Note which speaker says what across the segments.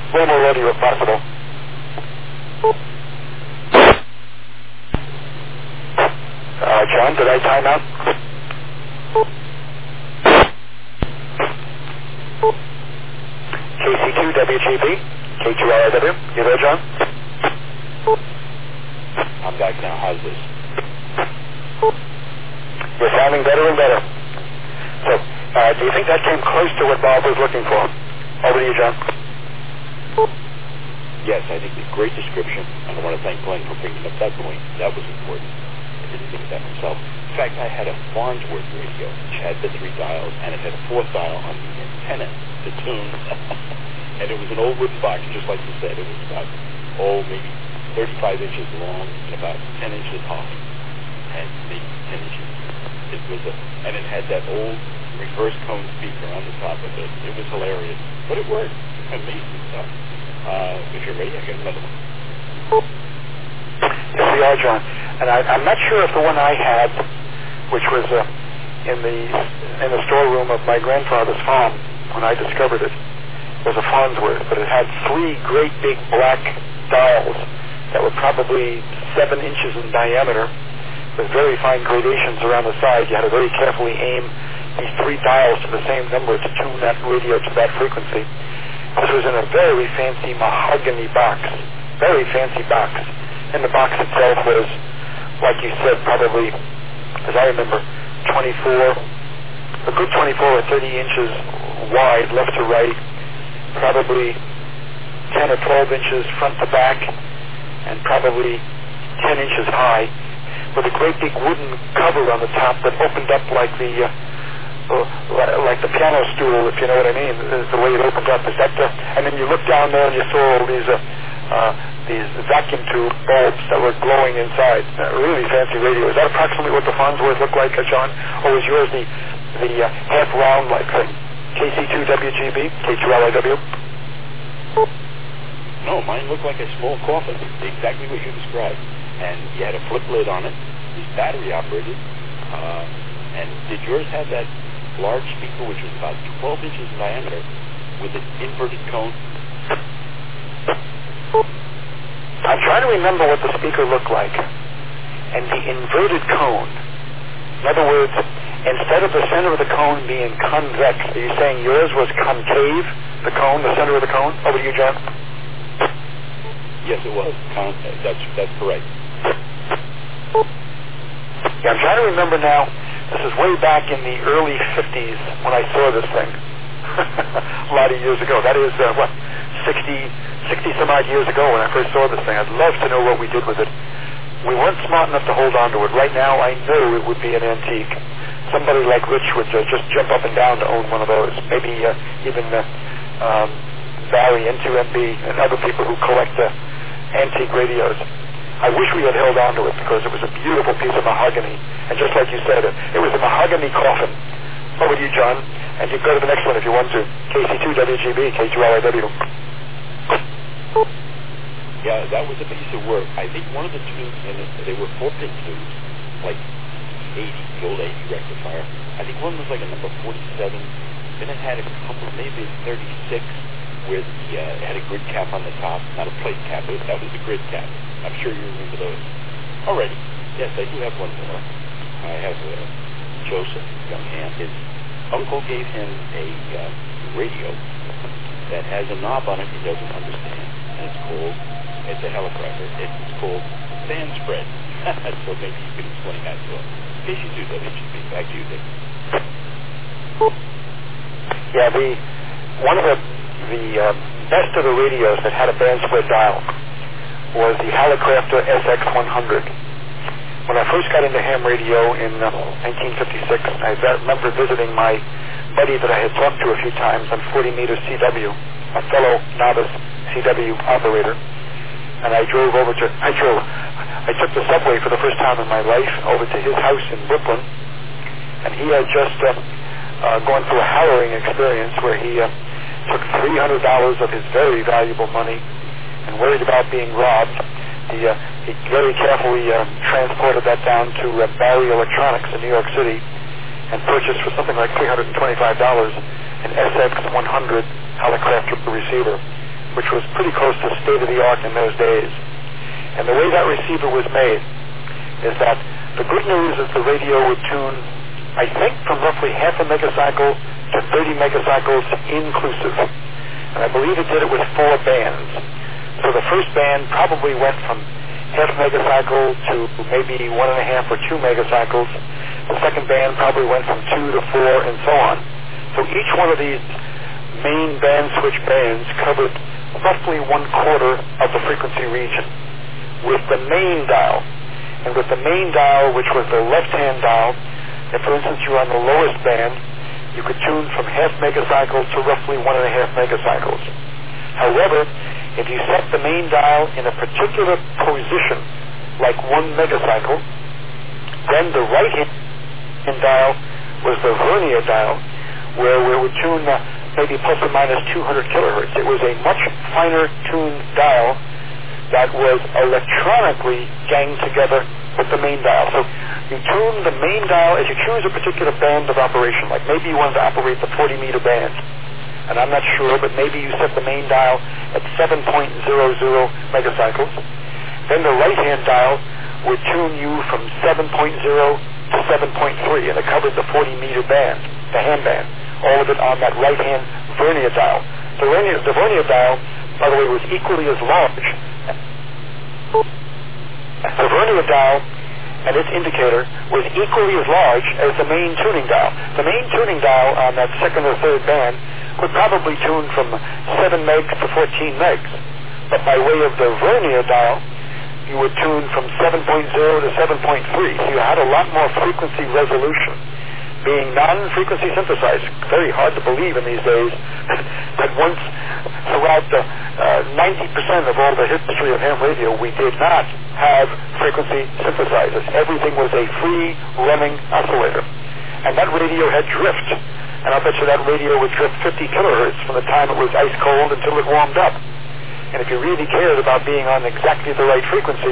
Speaker 1: little more audio if possible. John, did I time out? KC2 WGB, K2LIW. You there, John?
Speaker 2: I'm back now. How's this?
Speaker 1: You're sounding better and better. So, do you think that came close to what Bob was looking for? Over to you, John.
Speaker 2: Yes, I think it's a great description, and I want to thank Glenn for bringing up that point. That was important. I didn't think of that myself. In fact, I had a Farnsworth radio, which had the 3 dials, and it had a 4th dial on the antenna to tune. And it was an old wooden box, just like you said. It was about, maybe 35 inches long and about 10 inches high. And maybe 10 inches. And it had that old reverse cone speaker on the top of it. It was hilarious. But it worked. Amazing stuff. If you're ready, I got another one.
Speaker 1: Yes, we are, John. And I'm not sure if the one I had, which was in the storeroom of my grandfather's farm when I discovered it, was a Farnsworth, but it had 3 great big black dials that were probably 7 inches in diameter, with very fine gradations around the side. You had to very carefully aim these 3 dials to the same number to tune that radio to that frequency. This was in a very fancy mahogany box, very fancy box. And the box itself was, like you said, probably, as I remember, a good 24 or 30 inches wide, left to right, probably 10 or 12 inches front to back, and probably 10 inches high, with a great big wooden cover on the top that opened up like the piano stool, if you know what I mean, the way it opened up. Is that and then you look down there and you saw all these vacuum tube bulbs that were glowing inside. Really fancy radio. Is that approximately what the Farnsworth looked like, John? Or was yours the half round like thing? KC2 WGB, K2LIW?
Speaker 2: No, mine looked like a small coffin, exactly what you described. And you had a flip lid on it. It was battery operated. And did yours have that large speaker, which was about 12 inches in diameter, with an inverted cone?
Speaker 1: I'm trying to remember what the speaker looked like. And the inverted cone, in other words, instead of the center of the cone being convex, are you saying yours was concave, the cone, the center of the cone? Over to you, John.
Speaker 2: Yes, it was. That's correct.
Speaker 1: Yeah, I'm trying to remember now. This is way back in the early 50s when I saw this thing. A lot of years ago. That is, 60 some odd years ago when I first saw this thing. I'd love to know what we did with it. We weren't smart enough to hold on to it. Right now, I know it would be an antique. Somebody like Rich would just jump up and down to own one of those. Maybe even Barry, N2MB, and other people who collect antique radios. I wish we had held on to it because it was a beautiful piece of mahogany. And just like you said, it was a mahogany coffin. Over to you, John. And you can go to the next one if you want to. KC2 WGB, K2LIW.
Speaker 2: Yeah, that was a piece of work. I think one of the tubes in it, they were 4-pin tubes, like 80, the old 80 rectifier. I think one was like a number 47. Then it had a couple, maybe 36, where it had a grid cap on the top, not a plate cap. That was the grid cap. I'm sure you remember those. Alrighty. Yes, I do have one more. I have Joseph Youngham. His uncle gave him a radio that has a knob on it he doesn't understand. And it's a helicopter. It's called Sand Spread. So maybe you can explain that to him. KC2 WGB. Back to you, Dick.
Speaker 1: Yeah, one of the best of the radios that had a band split dial was the Hallicrafter SX100. When I first got into ham radio in 1956, I remember visiting my buddy that I had talked to a few times on 40-meter CW, a fellow novice CW operator, and I took the subway for the first time in my life over to his house in Brooklyn, and he had just gone through a harrowing experience where he took $300 of his very valuable money and worried about being robbed. He very carefully transported that down to Barry Electronics in New York City and purchased for something like $325 an SX100 Hallicrafter receiver. which was pretty close to state-of-the-art in those days. And the way that receiver was made is that the good news is the radio would tune, I think, from roughly half a megacycle to 30 megacycles inclusive. And I believe it did it with 4 bands. So the first band probably went from half megacycle to maybe 1.5 or 2 megacycles. The second band probably went from 2 to 4 and so on. So each one of these main band switch bands covered roughly 1/4 of the frequency region with the main dial. And with the main dial, which was the left-hand dial, if for instance you were on the lowest band, you could tune from half megacycle to roughly 1.5 megacycles. However, if you set the main dial in a particular position, like 1 megacycle, then the right-hand dial was the vernier dial, where we would tune maybe plus or minus 200 kilohertz. It was a much finer tuned dial that was electronically ganged together with the main dial. So you tune the main dial as you choose a particular band of operation, like maybe you wanted to operate the 40-meter band, and I'm not sure, but maybe you set the main dial at 7.00 megacycles. Then the right-hand dial would tune you from 7.0 to 7.3, and it covered the 40-meter band, the hand band, all of it on that right-hand vernier dial. The vernier dial, by the way, was equally as large. The vernier dial and its indicator was equally as large as the main tuning dial. The main tuning dial on that second or third band would probably tune from 7 megs to 14 megs. But by way of the vernier dial, you would tune from 7.0 to 7.3. So you had a lot more frequency resolution. Being non-frequency synthesized, very hard to believe in these days that once throughout the 90% of all the history of ham radio, we did not have frequency synthesizers. Everything was a free-running oscillator. And that radio had drift. And I'll bet you that radio would drift 50 kilohertz from the time it was ice cold until it warmed up. And if you really cared about being on exactly the right frequency,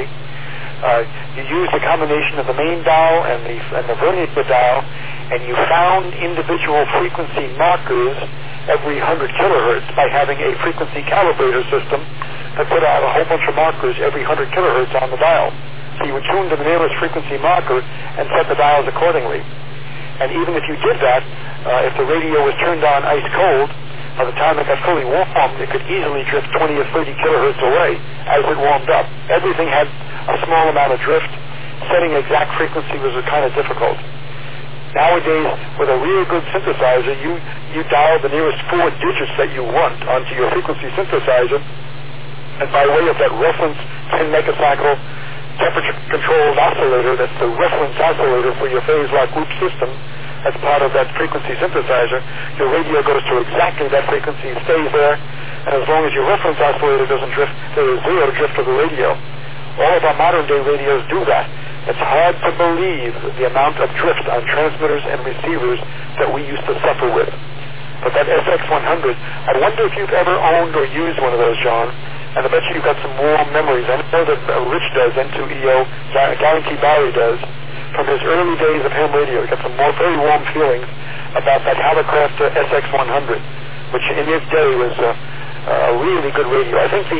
Speaker 1: you used a combination of the main dial and the vernier dial, and you found individual frequency markers every 100 kilohertz by having a frequency calibrator system that put out a whole bunch of markers every 100 kilohertz on the dial. So you would tune to the nearest frequency marker and set the dials accordingly. And even if you did that, if the radio was turned on ice cold, by the time it got fully warmed, it could easily drift 20 or 30 kilohertz away as it warmed up. Everything had a small amount of drift. Setting exact frequency was kind of difficult. Nowadays, with a really good synthesizer, you dial the nearest 4 digits that you want onto your frequency synthesizer, and by way of that reference 10 megacycle temperature-controlled oscillator, that's the reference oscillator for your phase lock loop system, as part of that frequency synthesizer, your radio goes to exactly that frequency, stays there, and as long as your reference oscillator doesn't drift, there is zero drift of the radio. All of our modern-day radios do that. It's hard to believe the amount of drift on transmitters and receivers that we used to suffer with. But that SX100, I wonder if you've ever owned or used one of those, John, and I bet you've got some warm memories. I know that Rich does, N2EO, Guarantee Barry does, from his early days of ham radio. He got some very warm feelings about that Hallicrafter SX100, which in its day was a really good radio. I think the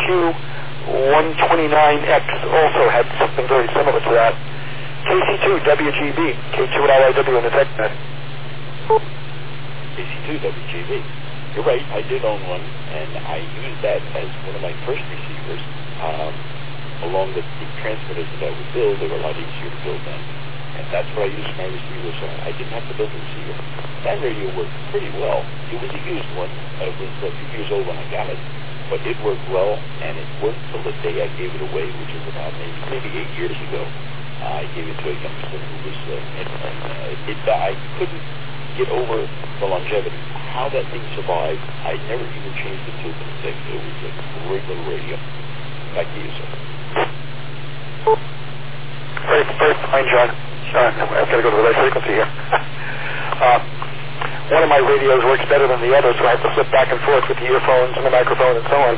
Speaker 1: HQ129X also had something very similar to that. KC2WGB, K2LIW in the TechNet.
Speaker 2: KC2WGB. You're right, I did own one, and I used that as one of my first receivers. Along with the transmitters that I would build, they were a lot easier to build then. And that's what I used my receiver, so I didn't have to build a receiver. That radio worked pretty well. It was a used one. It was a few years old when I got it. But it worked well, and it worked till the day I gave it away, which was about maybe 8 years ago. I gave it to a youngster who was, I couldn't get over the longevity. How that thing survived, I never even changed the tube in the thing. It was a great little radio. Back to you, sir.
Speaker 1: Very fine, John. I've got to go to the right frequency here. One of my radios works better than the other, so I have to flip back and forth with the earphones and the microphone and so on.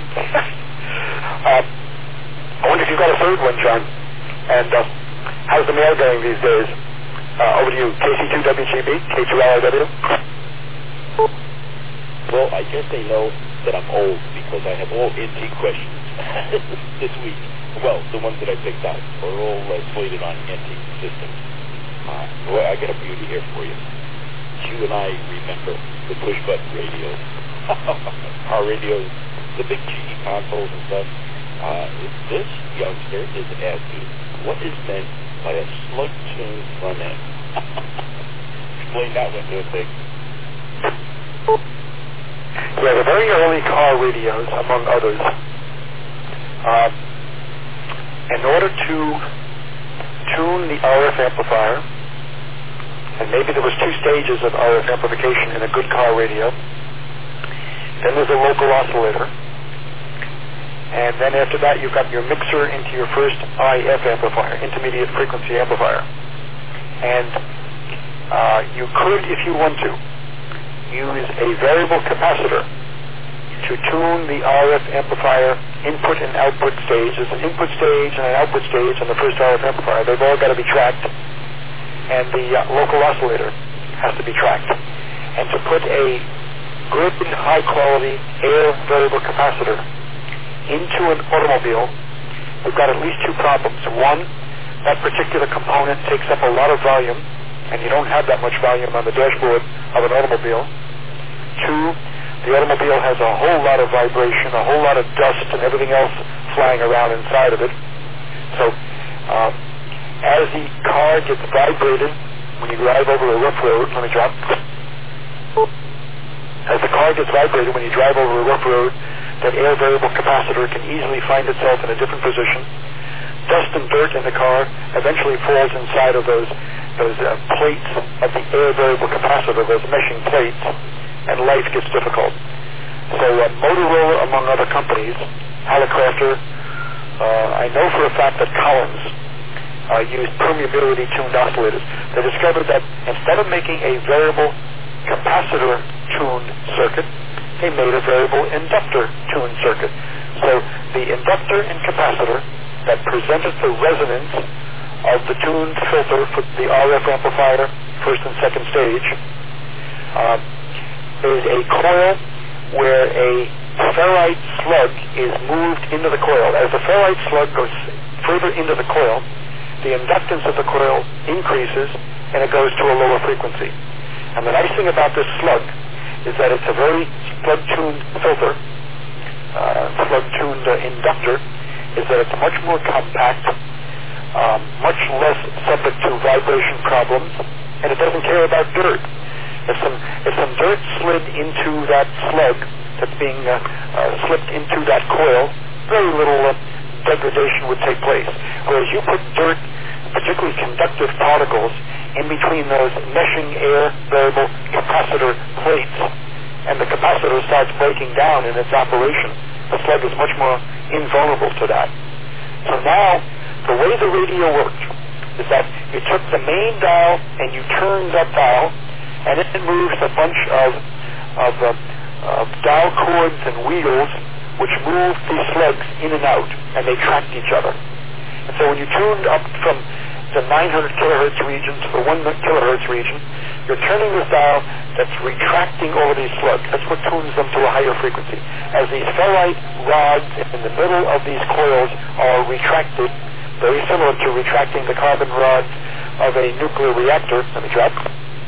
Speaker 1: I wonder if you've got a third one, John. And how's the mail going these days? Over to you, KC2WGB, K2LIW.
Speaker 2: Well, I guess they know that I'm old because I have all NT questions this week. Well, the ones that I picked out are all slated on NT systems. Boy, I got a beauty here for you. You and I remember the push-button radios. Our radios, the big GE consoles and stuff. This youngster is asking, what is meant by a slug-tuned front end? Explain that one to us, Big.
Speaker 1: Yeah, the very early car radios, among others, in order to tune the RF amplifier, and maybe there was 2 stages of RF amplification in a good car radio. Then there's a local oscillator. And then after that, you've got your mixer into your first IF amplifier, intermediate frequency amplifier. And you could, if you want to, use a variable capacitor to tune the RF amplifier input and output stage. There's an input stage and an output stage on the first RF amplifier. They've all got to be tracked. And the local oscillator has to be tracked. And to put a good, high-quality air variable capacitor into an automobile, we've got at least 2 problems. One, that particular component takes up a lot of volume, and you don't have that much volume on the dashboard of an automobile. 2, the automobile has a whole lot of vibration, a whole lot of dust and everything else flying around inside of it. So, as the car gets vibrated when you drive over a rough road, let me drop. As the car gets vibrated when you drive over a rough road, that air variable capacitor can easily find itself in a different position. Dust and dirt in the car eventually falls inside of those plates of the air variable capacitor, those meshing plates, and life gets difficult. So Motorola, among other companies, Hallicrafter, I know for a fact that Collins used permeability tuned oscillators. They discovered that instead of making a variable capacitor tuned circuit, they made a variable inductor tuned circuit. So the inductor and capacitor that presented the resonance of the tuned filter for the RF amplifier, first and second stage, is a coil where a ferrite slug is moved into the coil. As the ferrite slug goes further into the coil, the inductance of the coil increases and it goes to a lower frequency. And the nice thing about this slug is that it's a very slug-tuned filter, slug-tuned inductor, is that it's much more compact, much less subject to vibration problems, and it doesn't care about dirt. If some dirt slid into that slug that's being slipped into that coil, very little degradation would take place. Whereas you put dirt, particularly conductive particles, in between those meshing air variable capacitor plates, and the capacitor starts breaking down in its operation, the slug is much more invulnerable to that. So now, the way the radio worked is that you took the main dial and you turned that dial, and it moves a bunch of dial cords and wheels which move these slugs in and out, and they tracked each other. And so when you tuned up from the 900 kilohertz region to the 1 kilohertz region, you're turning this dial that's retracting all of these slugs. That's what tunes them to a higher frequency. As these ferrite rods in the middle of these coils are retracted, very similar to retracting the carbon rods of a nuclear reactor. Let me drop.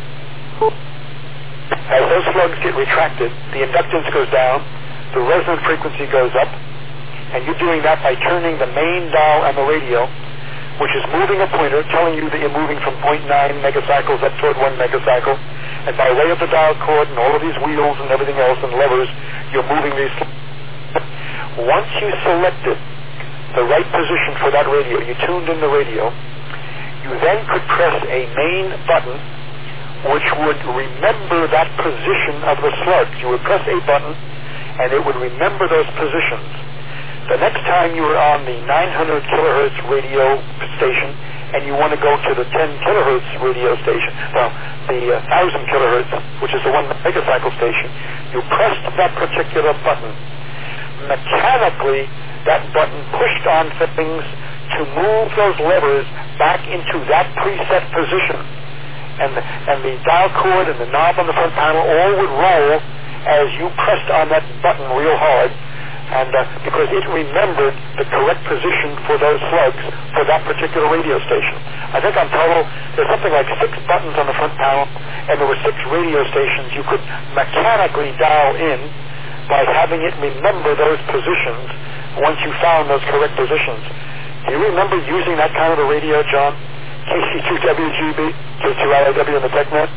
Speaker 1: As those slugs get retracted, the inductance goes down, the resonant frequency goes up, and you're doing that by turning the main dial on the radio, which is moving a pointer, telling you that you're moving from 0.9 megacycles up toward 1 megacycle, and by way of the dial cord and all of these wheels and everything else and levers, you're moving these. Once you selected the right position for that radio, you tuned in the radio, you then could press a main button which would remember that position of the slug. You would press a button and it would remember those positions. The next time you were on the 900 kilohertz radio station and you want to go to the 10 kilohertz radio station, well, the 1000 kilohertz, which is the 1 megacycle station, you pressed that particular button. Mechanically, that button pushed on things to move those levers back into that preset position. And the dial cord and the knob on the front panel all would roll as you pressed on that button real hard. And because it remembered the correct position for those slugs for that particular radio station. I think on total, there's something like 6 buttons on the front panel, and there were 6 radio stations you could mechanically dial in by having it remember those positions once you found those correct positions. Do you remember using that kind of a radio, John? KC2WGB, K2LIW in the TechNet?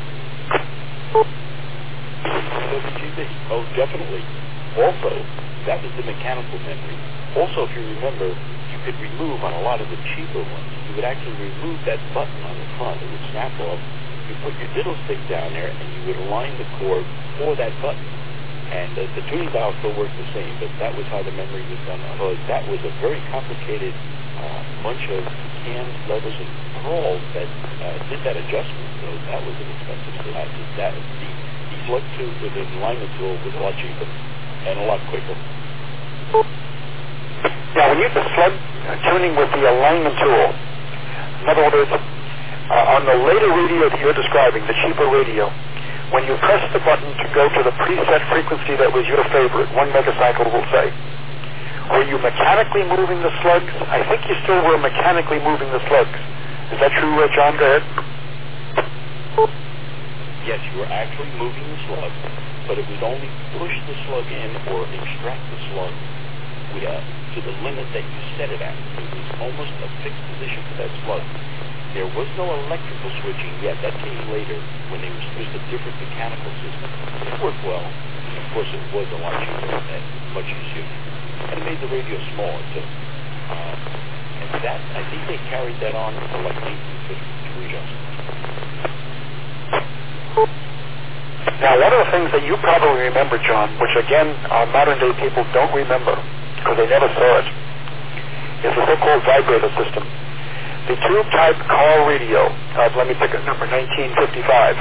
Speaker 2: WGB. Oh, definitely. Also, that was the mechanical memory. Also, if you remember, you could remove on a lot of the cheaper ones, you would actually remove that button on the front. It would snap off. You put your diddle stick down there, and you would align the cord for that button. And the tuning dial still worked the same, but that was how the memory was done. Because that was a very complicated bunch of cams, levers, and pawls that did that adjustment. So that was an expensive system. The slug tube with the alignment tool was a lot cheaper and a lot quicker.
Speaker 1: Now, when you use the slug tuning with the alignment tool, in other words, on the later radio that you're describing, the cheaper radio, when you press the button to go to the preset frequency that was your favorite, 1 megacycle, we'll say, were you mechanically moving the slugs? I think you still were mechanically moving the slugs. Is that true, John? Go ahead.
Speaker 2: Yes, you were actually moving the slug, but it would only push the slug in or extract the slug to the limit that you set it at. It was almost a fixed position for that slug. There was no electrical switching yet. That came later when they used a different mechanical system. It worked well. Of course, it was a lot cheaper and much easier. And it made the radio smaller, too. And that, I think they carried that on for like 1952 adjustments.
Speaker 1: Now, one of the things that you probably remember, John, which again, modern-day people don't remember because they never saw it, is the so-called vibrator system. The tube-type car radio of, let me pick a number, 1955,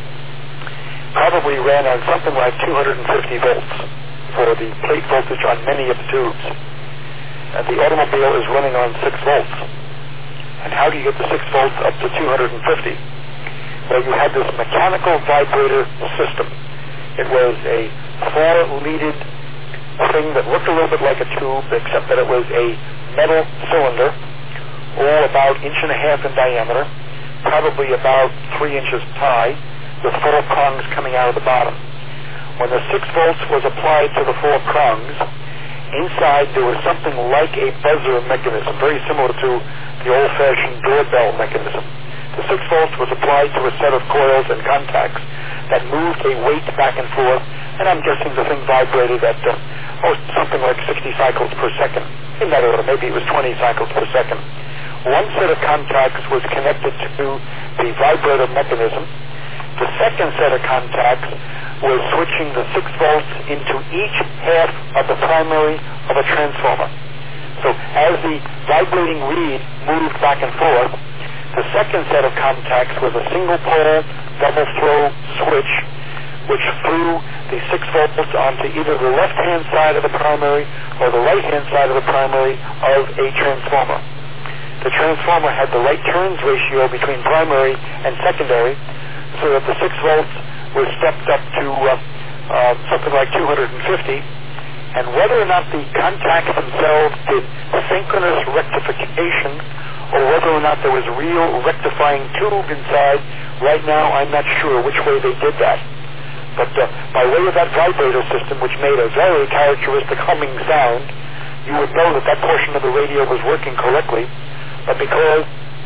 Speaker 1: probably ran on something like 250 volts for the plate voltage on many of the tubes. And the automobile is running on 6 volts. And how do you get the 6 volts up to 250? Well, you had this mechanical vibrator system. It was a 4-leaded thing that looked a little bit like a tube, except that it was a metal cylinder, all about 1.5 inches in diameter, probably about 3 inches high, with 4 prongs coming out of the bottom. When the 6 volts was applied to the 4 prongs, inside there was something like a buzzer mechanism, very similar to the old-fashioned doorbell mechanism. The 6 volts was applied to a set of coils and contacts that moved a weight back and forth, and I'm guessing the thing vibrated at something like 60 cycles per second. In that order, maybe it was 20 cycles per second. One set of contacts was connected to the vibrator mechanism. The second set of contacts was switching the 6 volts into each half of the primary of a transformer. So as the vibrating reed moved back and forth, the second set of contacts was a single pole double throw switch which threw the 6 volts onto either the left-hand side of the primary or the right-hand side of the primary of a transformer. The transformer had the right turns ratio between primary and secondary, so that the 6 volts was stepped up to something like 250, and whether or not the contacts themselves did synchronous rectification or whether or not there was a real rectifying tube inside, right now I'm not sure which way they did that. But by way of that vibrator system, which made a very characteristic humming sound, you would know that that portion of the radio was working correctly, but because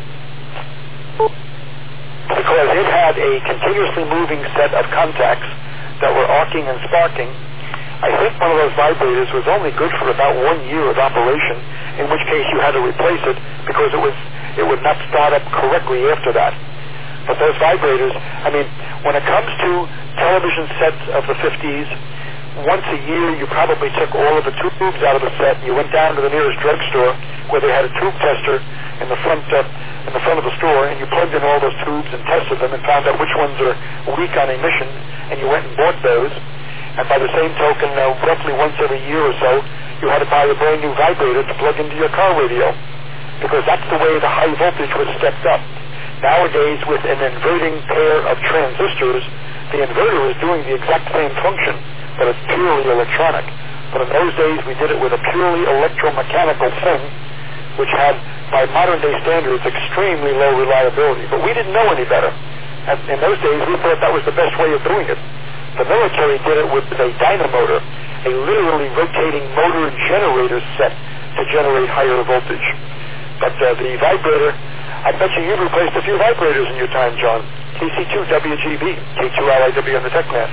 Speaker 1: it had a continuously moving set of contacts that were arcing and sparking, I think one of those vibrators was only good for about 1 year of operation, in which case you had to replace it because it would not start up correctly after that. But those vibrators, I mean, when it comes to television sets of the 50s, once a year you probably took all of the tubes out of the set and you went down to the nearest drugstore where they had a tube tester in the front of the store, and you plugged in all those tubes and tested them and found out which ones are weak on emission, and you went and bought those. And by the same token, roughly once every year or so, you had to buy a brand new vibrator to plug into your car radio, because that's the way the high voltage was stepped up. Nowadays, with an inverting pair of transistors, the inverter is doing the exact same function, but it's purely electronic. But in those days, we did it with a purely electromechanical thing, which had, by modern day standards, extremely low reliability. But we didn't know any better. And in those days, we thought that was the best way of doing it. The military did it with a dynamotor, a literally rotating motor generator set to generate higher voltage. But the vibrator, I bet you've replaced a few vibrators in your time, John. KC2WGB, K2LIW on the TechNet.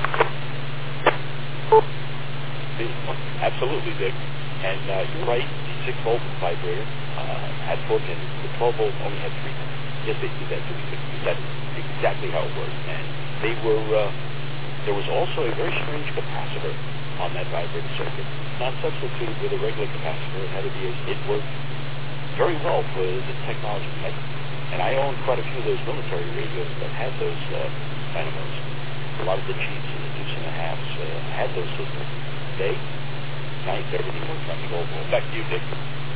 Speaker 2: Absolutely, Dick. And you're right, the 6-volt vibrator had 4 pins. The 12-volt only had 3 pins. Yes, they did that too. That's exactly how it worked. And they were, there was also a very strange capacitor on that vibrator circuit. Not substituted with a regular capacitor. It had to be, it worked very well for the technology. And I owned quite a few of those military radios that had those dynamos. A lot of the Chiefs and the Deuce and a Halves had those systems. Today, nice, everything works on the old one. Back to you, Dick.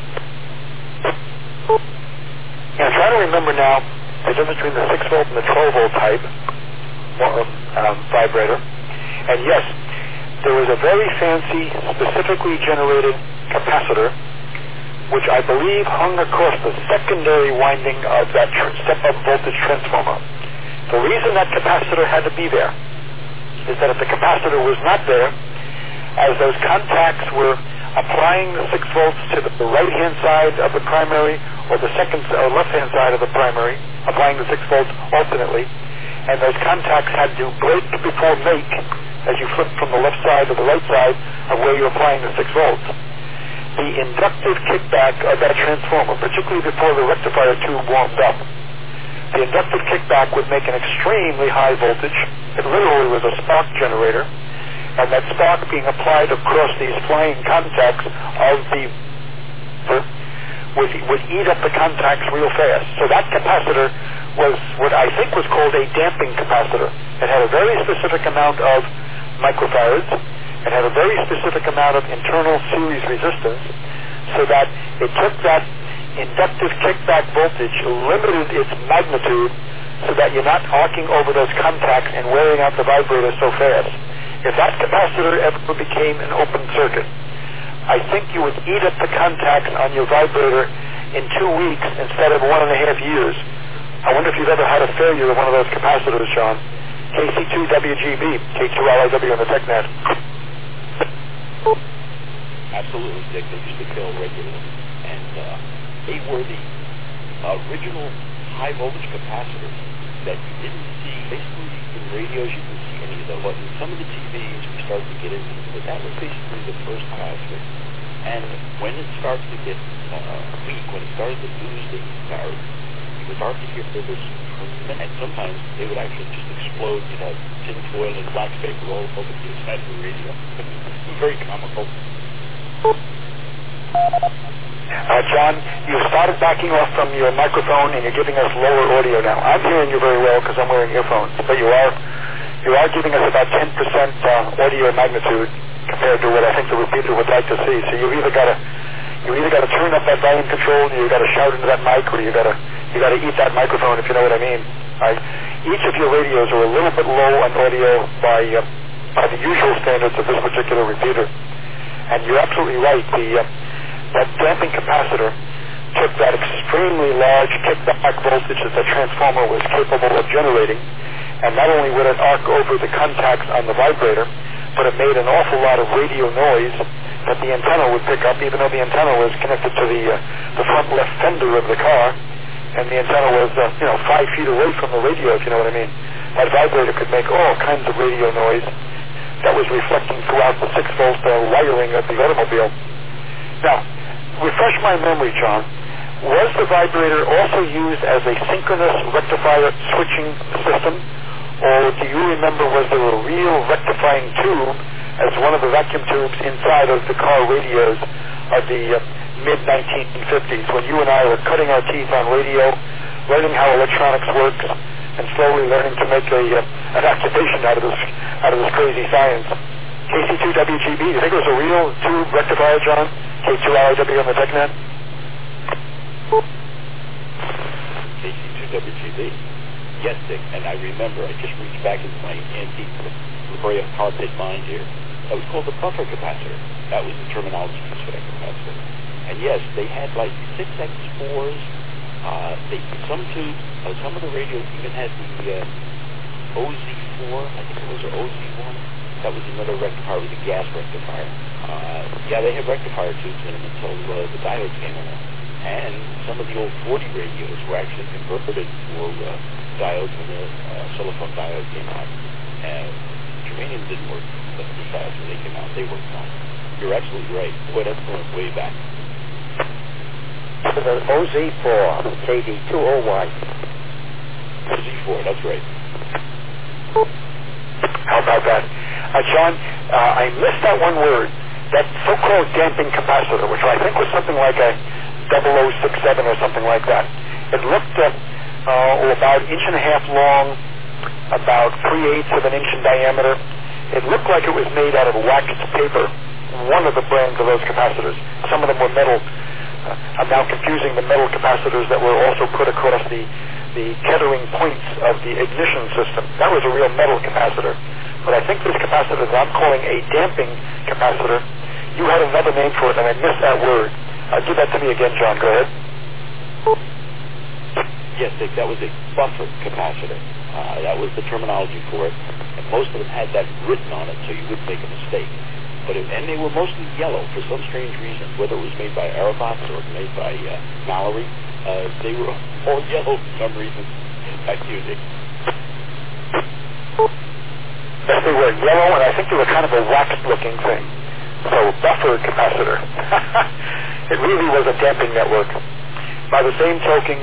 Speaker 1: Yeah, I'm trying to remember now the difference between the 6-volt and the 12-volt type vibrator. And yes, there was a very fancy, specifically generated capacitor, which I believe hung across the secondary winding of that step-up voltage transformer. The reason that capacitor had to be there is that if the capacitor was not there, as those contacts were applying the 6 volts to the right-hand side of the primary or the left-hand side of the primary, applying the 6 volts alternately, and those contacts had to break before make as you flip from the left side to the right side of where you're applying the 6 volts. The inductive kickback of that transformer, particularly before the rectifier tube warmed up, the inductive kickback would make an extremely high voltage. It literally was a spark generator, and that spark being applied across these flying contacts of the would eat up the contacts real fast. So that capacitor was what I think was called a damping capacitor. It had a very specific amount of microfarads. It had a very specific amount of internal series resistance, so that it took that inductive kickback voltage, limited its magnitude, so that you're not arcing over those contacts and wearing out the vibrator so fast. If that capacitor ever became an open circuit, I think you would eat up the contacts on your vibrator in 2 weeks instead of 1.5 years. I wonder if you've ever had a failure of one of those capacitors, John. KC2WGB, K2LIW on the TechNet.
Speaker 2: Absolutely, Dick. They used to kill regularly. And they were the original high-voltage capacitors that you didn't see. Basically, in radios, you didn't see any of them. But in some of the TVs, we started to get into it. But that was basically the first capacitor. And when it started to get weak, when it started to lose the power, you would start to hear there was tremendous, and sometimes they would actually just explode. You'd have tin foil and black paper all over the inside of the radio. It was very comical.
Speaker 1: John, you started backing off from your microphone and you're giving us lower audio now. I'm hearing you very well because I'm wearing earphones, but you are giving us about 10% audio magnitude compared to what I think the repeater would like to see. So you either got to turn up that volume control, you got to shout into that mic, or you got to eat that microphone, if you know what I mean. Each of your radios are a little bit low on audio by the usual standards of this particular repeater. And you're absolutely right. That damping capacitor took that extremely large kickback voltage that the transformer was capable of generating, and not only would it arc over the contacts on the vibrator, but it made an awful lot of radio noise that the antenna would pick up, even though the antenna was connected to the front left fender of the car, and the antenna was 5 feet away from the radio, if you know what I mean. That vibrator could make all kinds of radio noise that was reflecting throughout the 6-volt wiring of the automobile. Now, refresh my memory, John. Was the vibrator also used as a synchronous rectifier switching system, or do you remember was there a real rectifying tube as one of the vacuum tubes inside of the car radios of the mid-1950s, when you and I were cutting our teeth on radio, learning how electronics works, and slowly learning to make an occupation out of this crazy science? KC2WGB, do you think it was a real tube rectifier, John? K2LIW on the TechNet?
Speaker 2: KC2WGB. Yes, Dick, and I remember, I just reached back into my antique Brea carpet mind here. That was called the buffer capacitor. That was the terminology used for that capacitor. And yes, they had like 6X4s. Some of the radios even had the OZ4, I think it was, or OZ1. That was another rectifier, with a gas rectifier. They had rectifier tubes in them until the diodes came along. And some of the old 40 radios were actually converted for diodes when the silicon diode came out. And germanium didn't work, but the diodes, when they came out, they worked fine. You're absolutely right. Boy, that's going way back.
Speaker 3: So the OZ4, KD201.
Speaker 2: OZ4, that's right.
Speaker 1: How about that? John, I missed that one word, that so-called damping capacitor, which I think was something like a 0067 or something like that. It looked about 1.5 inches long, about 3/8 of an inch in diameter. It looked like it was made out of waxed paper, one of the brands of those capacitors. Some of them were metal. I'm now confusing the metal capacitors that were also put across the tethering points of the ignition system. That was a real metal capacitor. But I think this capacitor that I'm calling a damping capacitor, you had another name for it, and I missed that word. Give that to me again, John. Go ahead.
Speaker 2: Yes, Dick, that was a buffer capacitor. That was the terminology for it. And most of them had that written on it, so you wouldn't make a mistake. And they were mostly yellow for some strange reason, whether it was made by Aerobox or made by Mallory. They were all yellow for some reason. Back to you, Dick.
Speaker 1: Yes, they were yellow, and I think they were kind of a waxed-looking thing. So, buffer capacitor. It really was a damping network. By the same token,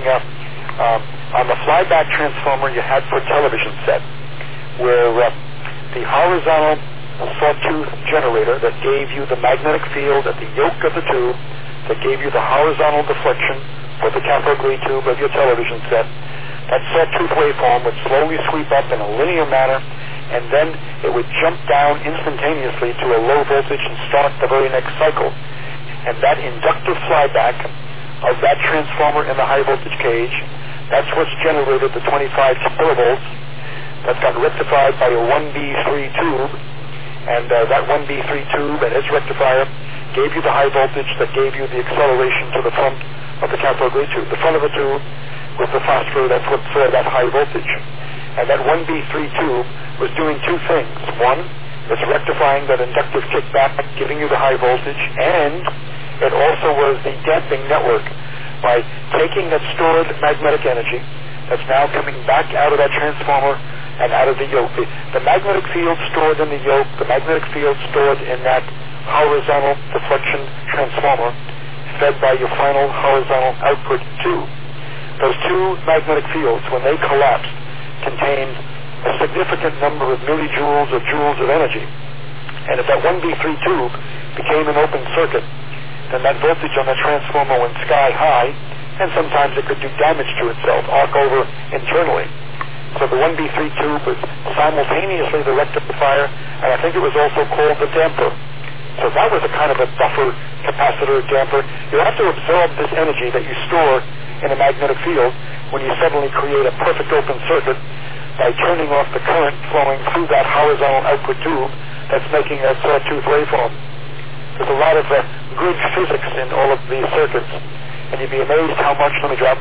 Speaker 1: on the flyback transformer you had for television set, where the horizontal sawtooth generator that gave you the magnetic field at the yoke of the tube, that gave you the horizontal deflection for the cathode ray tube of your television set, that sawtooth waveform would slowly sweep up in a linear manner, and then it would jump down instantaneously to a low voltage and start the very next cycle. And that inductive flyback of that transformer in the high voltage cage, that's what's generated the 25 kilovolts. That's got rectified by a 1B3 tube, and that 1B3 tube and its rectifier gave you the high voltage that gave you the acceleration to the front of the cathode ray tube. The front of the tube with the phosphor, that's what fed that high voltage. And that 1B3 tube was doing two things. One, it's rectifying that inductive kickback, giving you the high voltage, and it also was the damping network by taking that stored magnetic energy that's now coming back out of that transformer and out of the yoke. The magnetic field stored in the yoke, the magnetic field stored in that horizontal deflection transformer, fed by your final horizontal output tube. Those two magnetic fields, when they collapsed, contained a significant number of millijoules or joules of energy. And if that 1B3 tube became an open circuit, then that voltage on the transformer went sky high, and sometimes it could do damage to itself, arc over internally. So the 1B3 tube was simultaneously the rectifier, and I think it was also called the damper. So that was a kind of a buffer capacitor damper. You have to absorb this energy that you store in a magnetic field when you suddenly create a perfect open circuit by turning off the current flowing through that horizontal output tube that's making that sawtooth waveform. There's a lot of good physics in all of these circuits, and you'd be amazed how much, let me drop,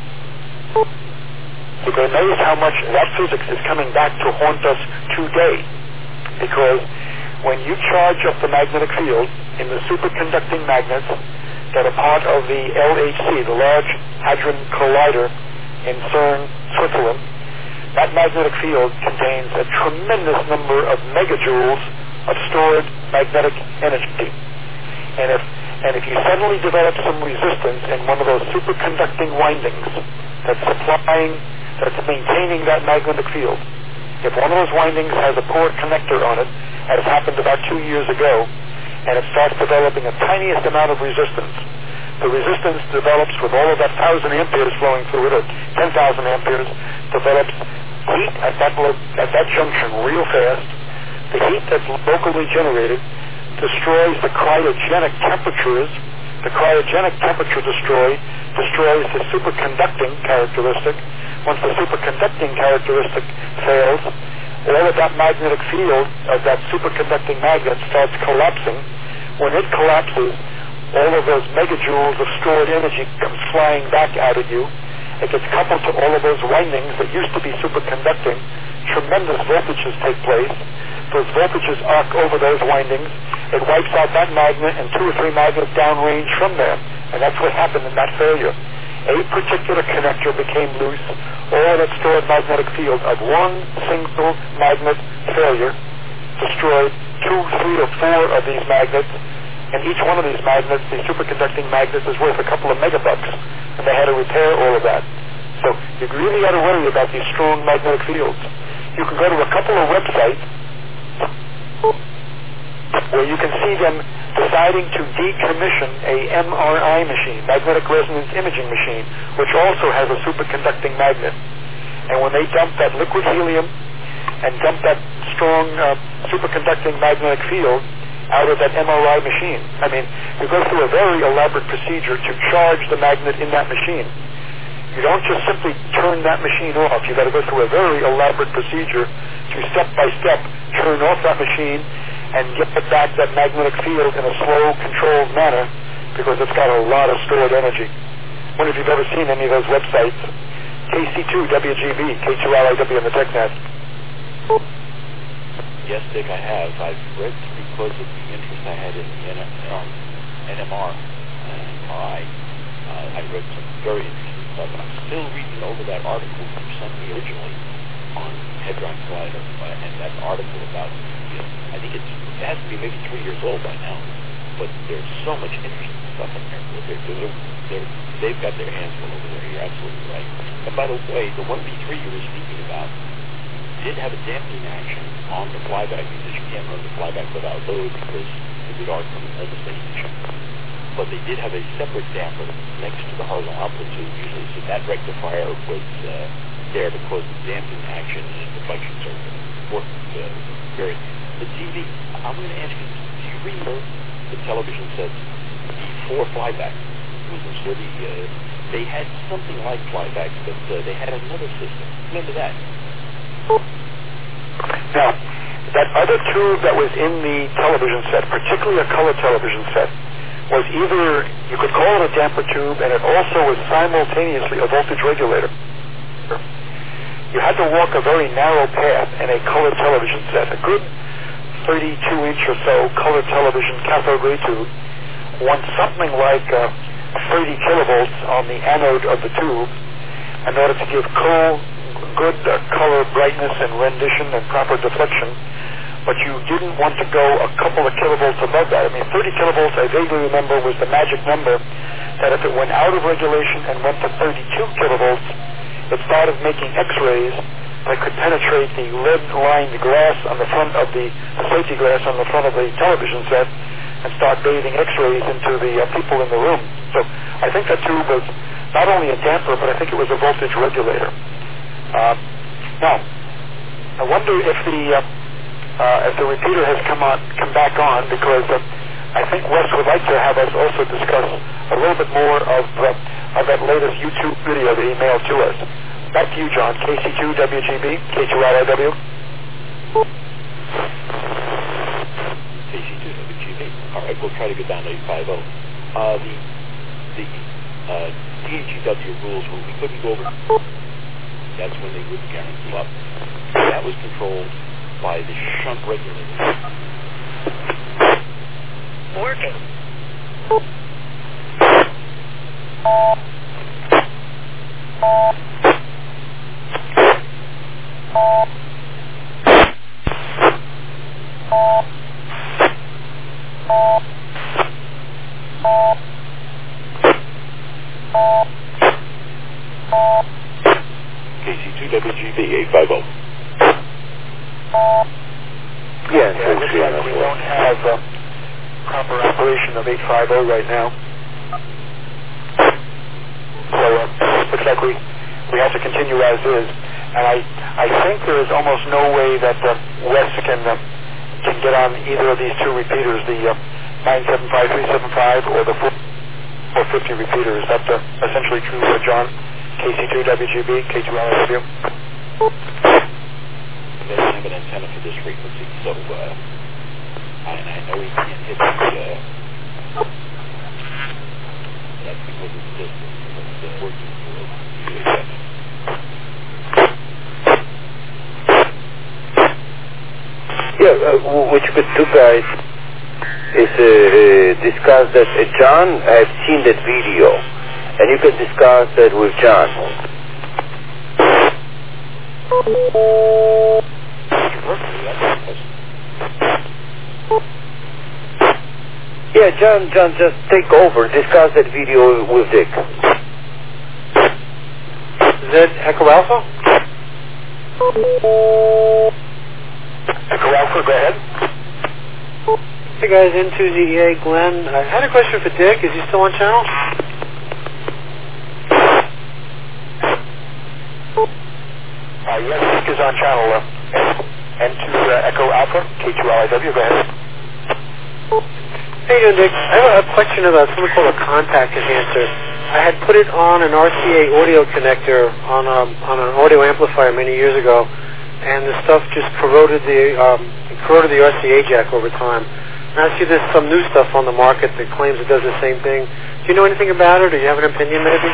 Speaker 1: you'd be amazed how much that physics is coming back to haunt us today, because when you charge up the magnetic field in the superconducting magnets that are part of the LHC, the Large Hadron Collider in CERN, Switzerland, that magnetic field contains a tremendous number of megajoules of stored magnetic energy. And if you suddenly develop some resistance in one of those superconducting windings that's maintaining that magnetic field, if one of those windings has a poor connector on it, as happened about 2 years ago, and it starts developing a tiniest amount of resistance, the resistance develops with all of that 1,000 amperes flowing through it, or 10,000 amperes, develops heat at that junction real fast. The heat that's locally generated destroys the cryogenic temperatures. The cryogenic temperature destroys the superconducting characteristic. Once the superconducting characteristic fails, all of that magnetic field of that superconducting magnet starts collapsing When it collapses, all of those megajoules of stored energy comes flying back out at you. It gets coupled to all of those windings that used to be superconducting. Tremendous voltages take place. Those voltages arc over those windings. It wipes out that magnet and 2 or 3 magnets downrange from there. And that's what happened in that failure. A particular connector became loose. All that stored magnetic field of one single magnet failure destroyed 2, 3, or 4 of these magnets. And each one of these magnets, the superconducting magnets, is worth a couple of megabucks. And they had to repair all of that. So you really got to worry about these strong magnetic fields. You can go to a couple of websites where you can see them deciding to decommission a MRI machine, magnetic resonance imaging machine, which also has a superconducting magnet. And when they dump that liquid helium and dump that strong superconducting magnetic field out of that MRI machine, I mean, you go through a very elaborate procedure to charge the magnet in that machine. You don't just simply turn that machine off. You've got to go through a very elaborate procedure to step by step turn off that machine and get back that magnetic field in a slow, controlled manner, because it's got a lot of stored energy. I wonder if you've ever seen any of those websites. KC2WGB, K2LIW on the TechNet.
Speaker 2: Yes, Dick, I have. I've read because of the interest I had in the NMR MRI. I read some very interesting stuff, and I'm still reading over that article you sent me originally on Hadron Collider, and that article about, I think it has to be maybe 3 years old by now, but there's so much interesting stuff in there. They've got their hands full over there. You're absolutely right. And by the way, the 1B3 you were speaking about did have a damping action on the flyback, because you can't run the flyback without load because it would arc from almost any direction. But they did have a separate damper next to the horizontal amplitude usually, so that rectifier was there to cause the damping action and deflection circuit. Worked very. The TV, I'm going to ask you, do you remember the television sets before flyback? They had something like flyback, but they had another system. Remember that?
Speaker 1: Now, that other tube that was in the television set, particularly a color television set, was either, you could call it a damper tube, and it also was simultaneously a voltage regulator. You had to walk a very narrow path in a color television set. A good 32-inch or so color television cathode ray tube wants something like 30 kilovolts on the anode of the tube in order to give good color brightness and rendition and proper deflection. But you didn't want to go a couple of kilovolts above that. I mean, 30 kilovolts, I vaguely remember, was the magic number, that if it went out of regulation and went to 32 kilovolts, it started making X-rays that could penetrate the lead-lined glass on the front of the safety glass on the front of the television set and start bathing X-rays into the people in the room. So I think that tube was not only a damper, but I think it was a voltage regulator. Now, I wonder if the repeater has come back on, because I think Wes would like to have us also discuss a little bit more of that latest YouTube video that he mailed to us. Back to you, John. KC2WGB, K2LIW.
Speaker 2: KC2WGB. All right, we'll try to get down to 850. The DHEW rules, when we couldn't go over, that's when they wouldn't guarantee up. That was controlled by the shunt regulator.
Speaker 4: Working.
Speaker 2: KC2WGB 850.
Speaker 1: Yeah, it looks like we don't have proper operation of 850 right now. So looks like we have to continue as is. And I think there is almost no way that Wes can get on either of these two repeaters, the 975-375 or the 450 repeater. Is that essentially true for John? KC2WGB, K2LIW?
Speaker 2: They don't have an antenna for this frequency, so and I know he can't hit the, that's because of the distance, it's working for UHF.
Speaker 3: Yeah, what you could do, guys, is discuss that. John, I've seen that video, and you could discuss that with John. Yeah, John, just take over. Discuss that video with Dick.
Speaker 4: Is that Echo Alpha?
Speaker 1: Echo Alpha, go ahead.
Speaker 4: Hey guys, N2ZEA, Glenn. I had a question for Dick. Is he still on channel?
Speaker 1: Yes, Dick is on channel N2 Echo Alpha, K2LIW, go ahead.
Speaker 4: Hey, Dick. I have a question about something called a contact enhancer. I had put it on an RCA audio connector on an audio amplifier many years ago, and the stuff just corroded the RCA jack over time. And I see there's some new stuff on the market that claims it does the same thing. Do you know anything about it, or do you have an opinion, maybe?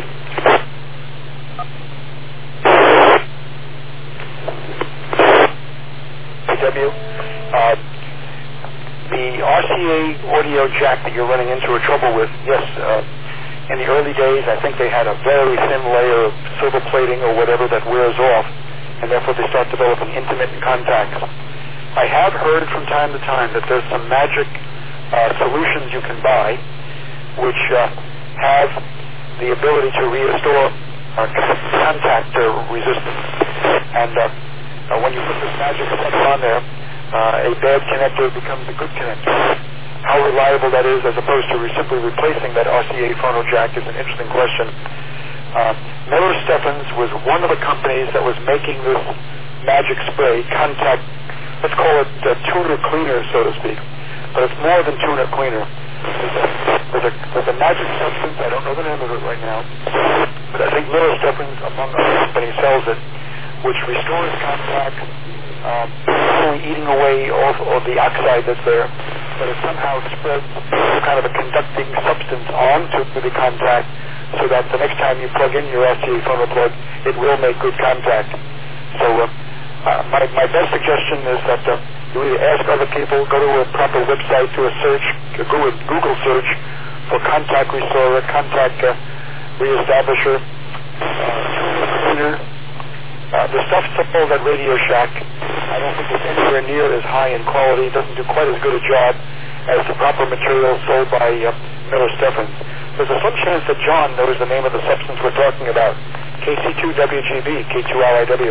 Speaker 1: The RCA audio jack that you're running into a trouble with, yes, in the early days, I think they had a very thin layer of silver plating or whatever that wears off, and therefore they start developing intermittent contacts. I have heard from time to time that there's some magic solutions you can buy which have the ability to restore contact resistance. And when you put this magic stuff on there, a bad connector becomes a good connector. How reliable that is as opposed to simply replacing that RCA phono jack is an interesting question. Miller Stephens was one of the companies that was making this magic spray, contact, let's call it tuner cleaner, so to speak. But it's more than tuner cleaner. There's a magic substance, I don't know the name of it right now, but I think Miller Stephens, among other companies, sells it, which restores contact, not only eating away all the oxide that's there, but it somehow spreads some kind of a conducting substance onto the contact so that the next time you plug in your RCA phono plug, it will make good contact. So my best suggestion is that you either ask other people, go to a proper website, do a search, Google search for contact restorer, contact reestablisher, cleaner. The stuff sold at Radio Shack, I don't think it's anywhere near as high in quality. It doesn't do quite as good a job as the proper material sold by Miller Stephens. There's a slim chance that John knows the name of the substance we're talking about. KC2WGB, K2LIW.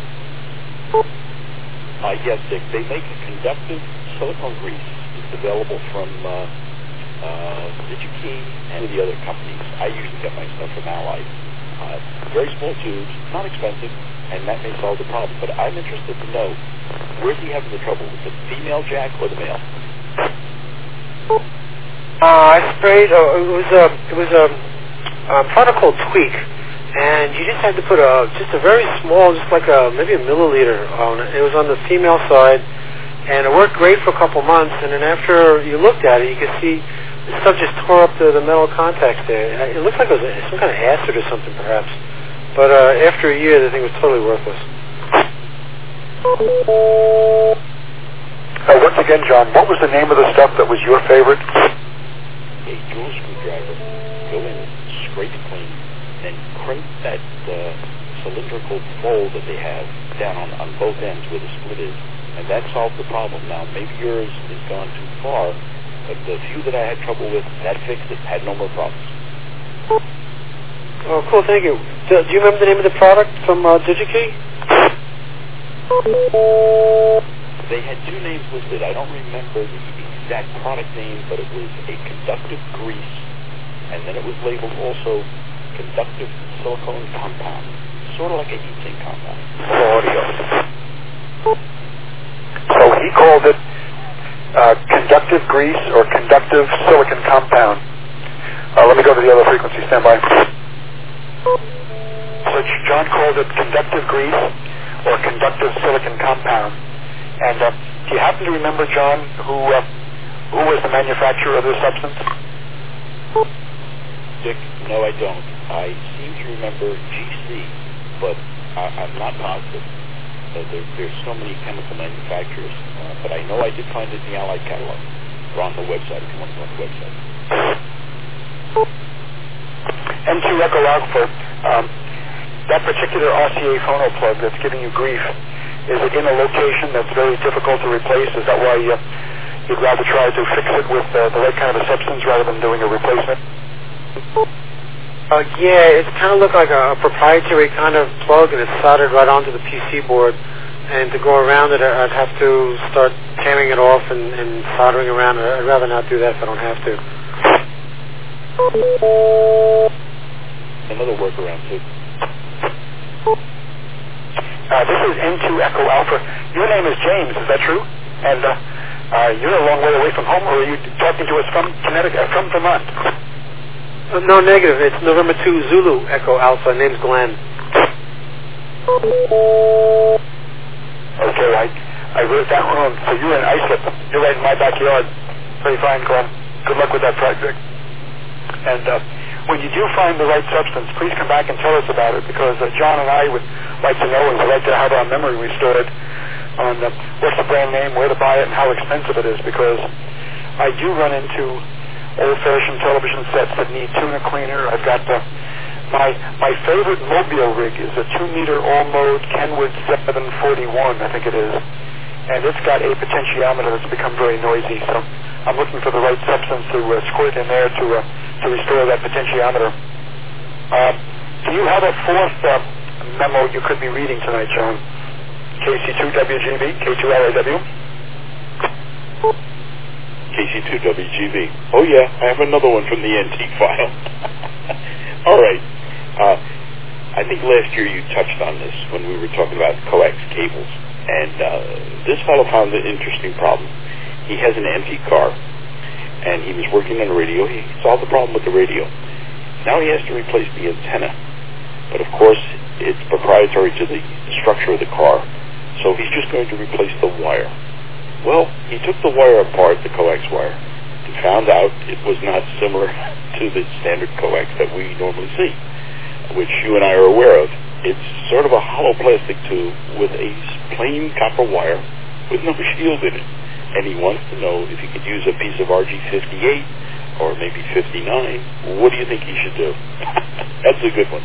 Speaker 2: Yes, Dick. They make a conductive silicone grease. It's available from DigiKey and the other companies. I usually get my stuff from Allied. Very small tubes, not expensive, and that may solve the problem. But I'm interested to know, where's he having the trouble? With the female jack or the male?
Speaker 4: I sprayed. It was a product called Tweak, and you just had to put just a very small, just like maybe a milliliter on it. It was on the female side, and it worked great for a couple months. And then after you looked at it, you could see the stuff just tore up the metal contacts there. It looked like it was some kind of acid or something, perhaps. But after a year, the thing was totally worthless.
Speaker 1: Once again, John, what was the name of the stuff that was your favorite?
Speaker 2: A dual screwdriver. Go in, scrape it clean, and crimp that cylindrical fold that they have down on both ends where the split is. And that solved the problem. Now, maybe yours has gone too far, but the few that I had trouble with, that fixed it, had no more problems.
Speaker 4: Oh, cool, thank you. Do you remember the name of the product from DigiKey?
Speaker 2: They had two names listed. I don't remember the exact product name, but it was a conductive grease, and then it was labeled also conductive silicone compound, sort of like a heat sink compound for audio.
Speaker 1: So he called it conductive grease or conductive silicon compound. Let me go to the other frequency. Stand by. So John called it conductive grease or conductive silicon compound. And Do you happen to remember, John, who was the manufacturer of this substance?
Speaker 2: Dick, no, I don't. I seem to remember GC, but I'm not positive. There's so many chemical manufacturers, but I know I did find it in the Allied catalog, or on the website, if you want to go on the website.
Speaker 1: M2 Echo Alpha, that particular RCA phono plug that's giving you grief, is it in a location that's very difficult to replace? Is that why you'd rather try to fix it with the right kind of a substance rather than doing a replacement?
Speaker 4: Yeah, it kind of looked like a proprietary kind of plug, and it's soldered right onto the PC board. And to go around it, I'd have to start tearing it off and soldering around it. I'd rather not do that if I don't have to.
Speaker 2: Another workaround, too.
Speaker 1: This is N2 Echo Alpha. Your name is James, is that true? And you're a long way away from home, or are you talking to us from Connecticut, from Vermont?
Speaker 4: No, negative. It's November 2 Zulu Echo Alpha. Name's Glenn.
Speaker 1: Okay, I wrote that wrong. So you're in Islip. You're right in my backyard. Very fine, Glenn. Good luck with that project. And when you do find the right substance, please come back and tell us about it, because John and I would like to know, and we'd like to have our memory restored on what's the brand name, where to buy it, and how expensive it is, because I do run into old-fashioned television sets that need tuner cleaner. I've got my favorite mobile rig is a 2-meter all-mode Kenwood 741, I think it is, and it's got a potentiometer that's become very noisy, so I'm looking for the right substance to squirt in there to restore that potentiometer. Do you have a fourth memo you could be reading tonight, John? KC2WGB, K2LAW?
Speaker 2: KC2WGB. Oh, yeah, I have another one from the antique file. All right. I think last year you touched on this when we were talking about coax cables. And this fellow found an interesting problem. He has an antique car, and he was working on a radio. He solved the problem with the radio. Now he has to replace the antenna. But, of course, it's proprietary to the structure of the car. So he's just going to replace the wire. Well, he took the wire apart, the coax wire, and found out it was not similar to the standard coax that we normally see, which you and I are aware of. It's sort of a hollow plastic tube with a plain copper wire with no shield in it. And he wants to know if he could use a piece of RG58 or maybe 59. What do you think he should do? That's a good one.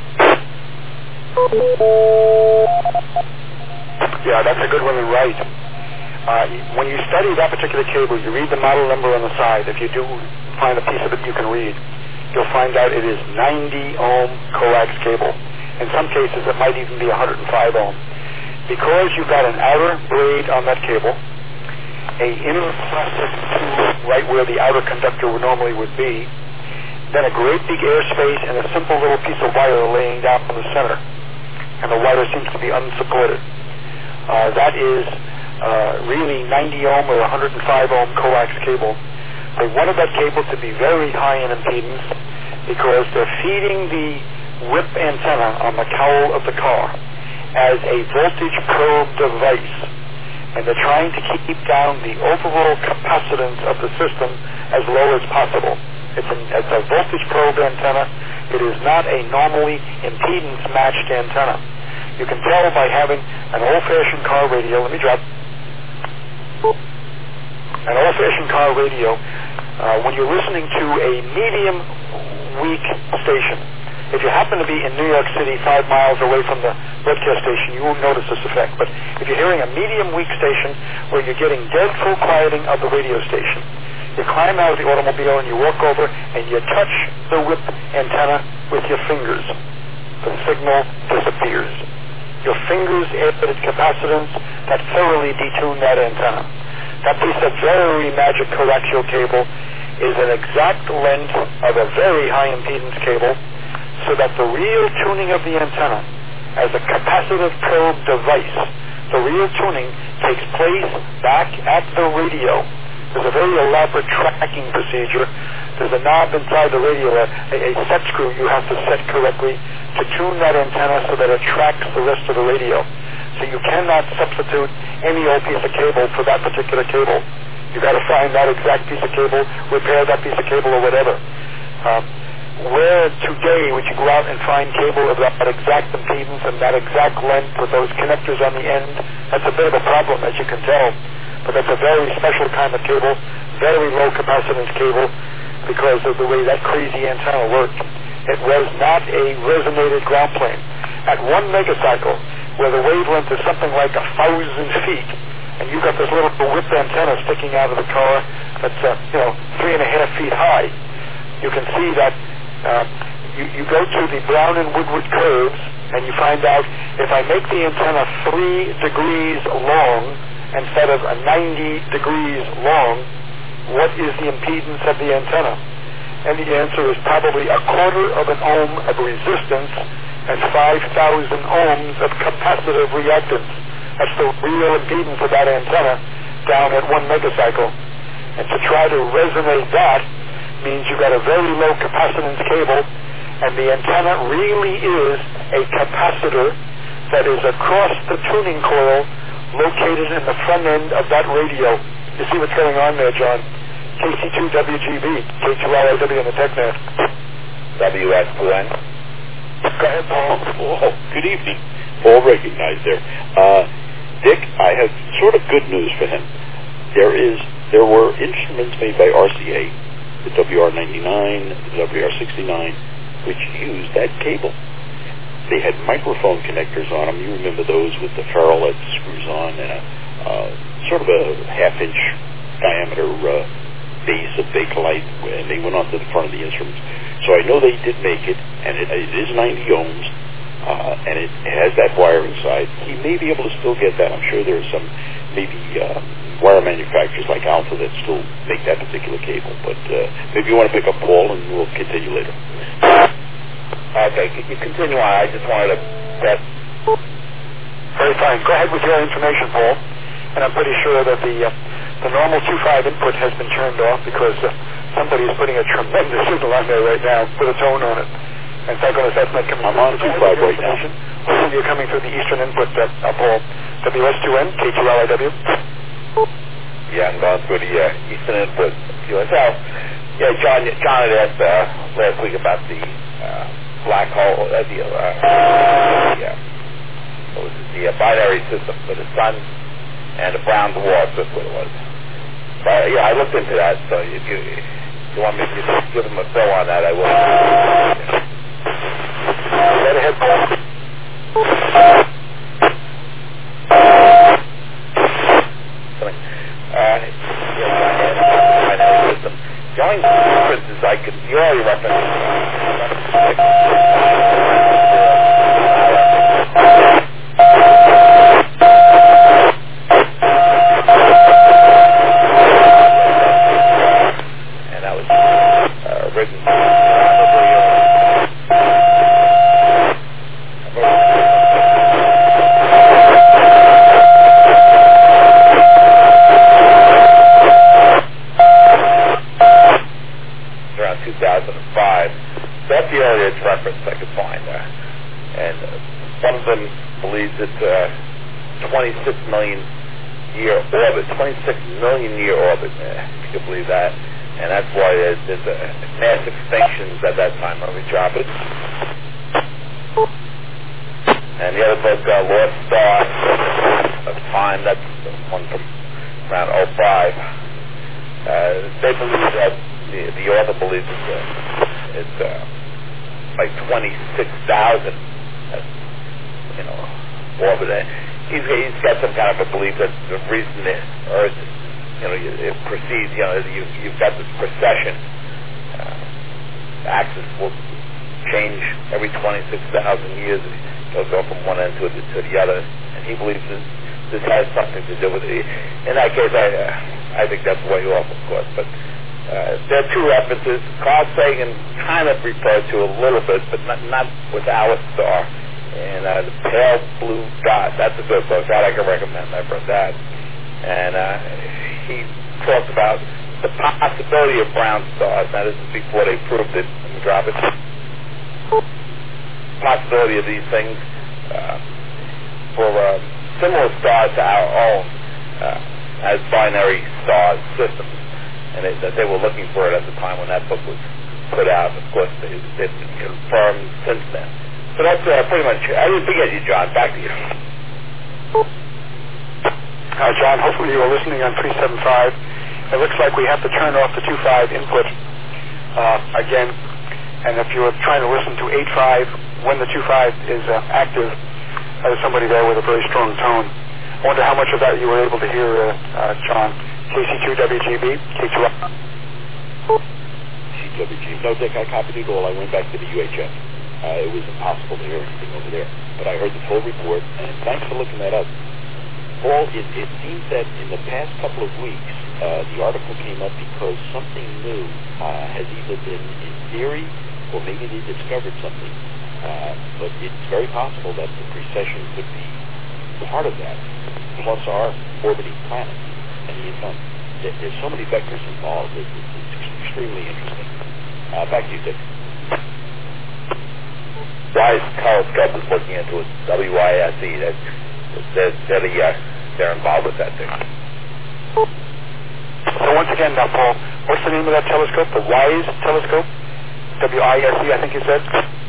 Speaker 1: Yeah, that's a good one and right. When you study that particular cable, you read the model number on the side. If you do find a piece of it you can read, you'll find out it is 90 ohm coax cable. In some cases, it might even be 105 ohm. Because you've got an outer braid on that cable, a inner plastic tube right where the outer conductor normally would be, then a great big airspace and a simple little piece of wire laying down in the center. And the wire seems to be unsupported. That is really 90 ohm or 105 ohm coax cable. They wanted that cable to be very high in impedance because they're feeding the whip antenna on the cowl of the car as a voltage probe device. And they're trying to keep down the overall capacitance of the system as low as possible. It's a voltage probe antenna. It is not a normally impedance-matched antenna. You can tell by having an old-fashioned car radio. Let me drop. An old-fashioned car radio, when you're listening to a medium weak station, if you happen to be in New York City 5 miles away from the broadcast station, you won't notice this effect. But if you're hearing a medium weak station where you're getting dead full quieting of the radio station, you climb out of the automobile and you walk over and you touch the whip antenna with your fingers. The signal disappears. Your fingers added capacitance that thoroughly detune that antenna. That piece of very magic coaxial cable is an exact length of a very high impedance cable, so that the real tuning of the antenna as a capacitive probe device, the real tuning takes place back at the radio. There's a very elaborate tracking procedure. There's a knob inside the radio, a set screw you have to set correctly to tune that antenna so that it tracks the rest of the radio. So you cannot substitute any old piece of cable for that particular cable. You got to find that exact piece of cable, repair that piece of cable or whatever. Where today would you go out and find cable of that exact impedance and that exact length with those connectors on the end? That's a bit of a problem, as you can tell. But that's a very special kind of cable, very low capacitance cable, because of the way that crazy antenna worked. It was not a resonated ground plane. At 1 megacycle, where the wavelength is something like 1,000 feet, and you've got this little whipped antenna sticking out of the car that's 3.5 feet high, you can see that you go to the Brown and Woodward curves, and you find out if I make the antenna 3 degrees long instead of 90 degrees long, what is the impedance of the antenna? And the answer is probably 1/4 of an ohm of resistance and 5,000 ohms of capacitive reactance. That's the real impedance of that antenna down at 1 megacycle. And to try to resonate that means you've got a very low capacitance cable, and the antenna really is a capacitor that is across the tuning coil located in the front end of that radio. You see what's going on there, John? KC2WGB, K2LIW in the TechNet.
Speaker 3: WS2N.
Speaker 1: Go ahead, Paul.
Speaker 2: Oh, good evening. Paul recognized there. Dick, I have sort of good news for him. There were instruments made by RCA, the WR99, the WR69, which used that cable. They had microphone connectors on them. You remember those with the ferrule that screws on and a sort of a half-inch diameter base of Bakelite, and they went onto the front of the instruments. So I know they did make it, and it is 90 ohms, and it has that wire inside. He may be able to still get that. I'm sure there are some maybe wire manufacturers like Alpha that still make that particular cable. But maybe you want to pick up Paul, and we'll continue later.
Speaker 3: Okay, you continue on. I just wanted to...
Speaker 1: Very fine. Go ahead with your information, Paul. And I'm pretty sure that the normal 2.5 input has been turned off because somebody is putting a tremendous signal on there right now with a tone on it. In fact, that's not coming.
Speaker 2: I'm on 2.5 right now.
Speaker 1: You're coming through the eastern input, Paul. WS2N, K2LIW.
Speaker 3: Yeah, I'm going through the eastern input. QSL. Yeah, John had asked last week about the black hole, the binary system for the sun and the brown dwarf. That's what it was. But yeah, I looked into that. So if you want me to give them a fill on that, I will.
Speaker 1: Go ahead, Paul.
Speaker 3: Binary system. The only difference is you already referenced. And that was written around 2005. That's the earliest reference I could find. And one of them believes it's a 26 million year orbit, 26 million year orbit, if you can believe that. And that's why there's a mass extinctions at that time of metropolis. And the other book, Lost Star of Time, that's the one from around 05. They believe that the author believes it's like 26,000, orbit. He's got some kind of a belief that the reason the Earth, it proceeds, you've got this precession. The axis will change every 26,000 years. It'll go from one end to the other. And he believes this has something to do with it. In that case, I think that's way off, of course. But there are two references. Carl Sagan kind of referred to a little bit, but not with our star. And the Pale Blue Dot, that's a good book. That I can recommend. I've read that. And he talked about the possibility of brown stars. Now, this is before they proved it. Let me drop it. Possibility of these things for similar stars to our own as binary star systems, and that they were looking for it at the time when that book was put out. Of course, it's been confirmed since then. So that's pretty much. I didn't forget you, John. Back to you.
Speaker 1: John, hopefully you were listening on 375. It looks like we have to turn off the 25 input again. And if you were trying to listen to 85 when the 25 is active, there's somebody there with a very strong tone. I wonder how much of that you were able to hear, John. KC2WGB, K2.
Speaker 2: CWG. No, Dick, I copied it all. I went back to the UHF. It was impossible to hear anything over there. But I heard the full report, and thanks for looking that up. Paul, it seems that in the past couple of weeks, the article came up because something new has either been in theory or maybe they discovered something. But it's very possible that the precession could be part of that, plus our orbiting planet. And there's so many vectors involved. It's extremely interesting. Back to you, Dick.
Speaker 3: WISE telescope is looking into it. WISE. They're involved with that thing.
Speaker 1: So once again, now, Paul, what's the name of that telescope? The WISE telescope? WISE, I think you said?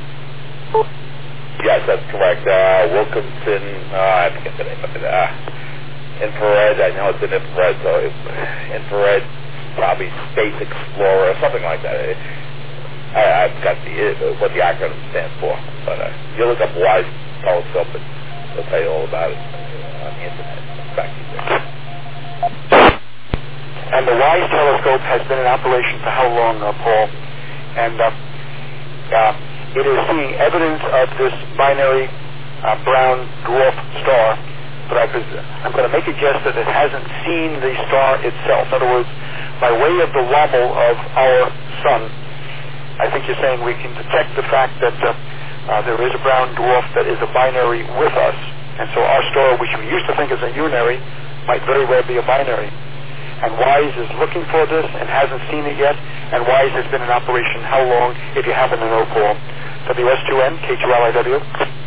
Speaker 3: Yes, that's correct. Wilkinson, I forget the name of it. Infrared, I know it's an infrared, so infrared, probably Space Explorer, something like that. I've got what the acronym stands for. But you look up WISE telescope and they'll tell you all about it on the internet. Back to you there.
Speaker 1: And the WISE telescope has been in operation for how long, Paul? And it is seeing evidence of this binary brown dwarf star, but I'm going to make a guess that it hasn't seen the star itself. In other words, by way of the wobble of our sun, I think you're saying we can detect the fact that there is a brown dwarf that is a binary with us, and so our star, which we used to think is a unary, might very well be a binary. And WISE is looking for this and hasn't seen it yet, and WISE has been in operation how long, if you happen to know, Paul? WS2N, K2LIW.